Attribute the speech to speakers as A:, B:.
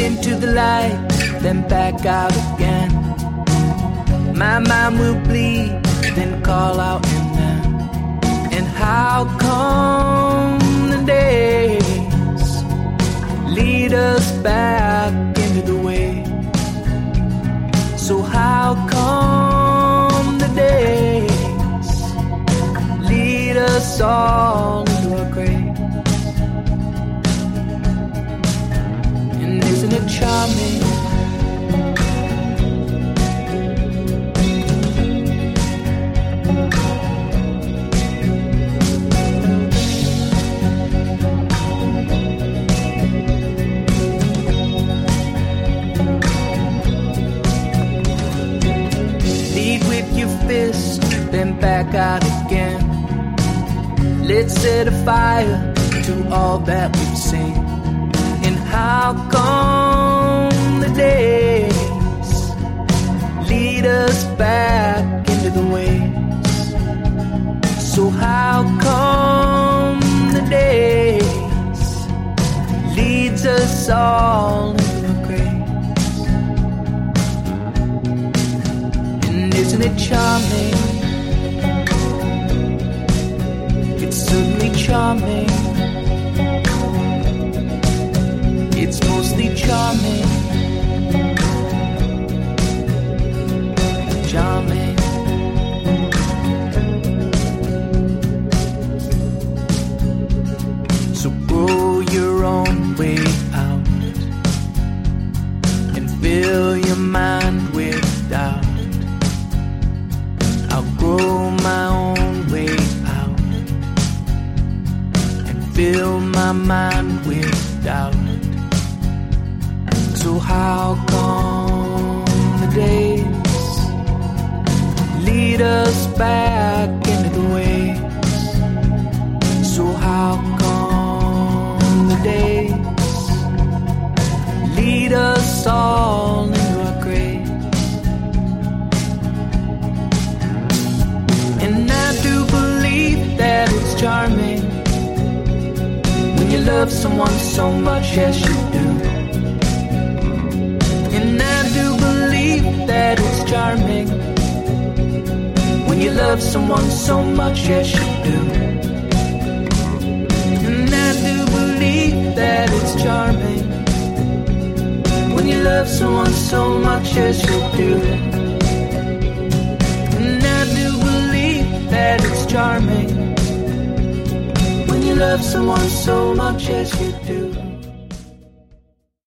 A: into the light, then back out again. My mind will bleed, then call out amen. And how come the days lead us back into the way? So how come the days lead us all into a grave? And isn't it charming? Fist, then back out again. Let's set a fire to all that we've seen. And how come the days lead us back into the ways? So how come the days leads us all into a grave? Isn't it charming? It's certainly charming. It's mostly charming. Charming. So grow your own way out and fill your mind with doubt. I'll grow my own way out and fill my mind with doubt. So how come the days lead us back into the ways? So how come the days lead us all into a grave? And I do believe that it's charming when you love someone so much as you do. And I do believe that it's charming when you love someone so much as you do. And I do believe that it's charming when you love someone so much as you do. That it's charming when you love someone so much as you do.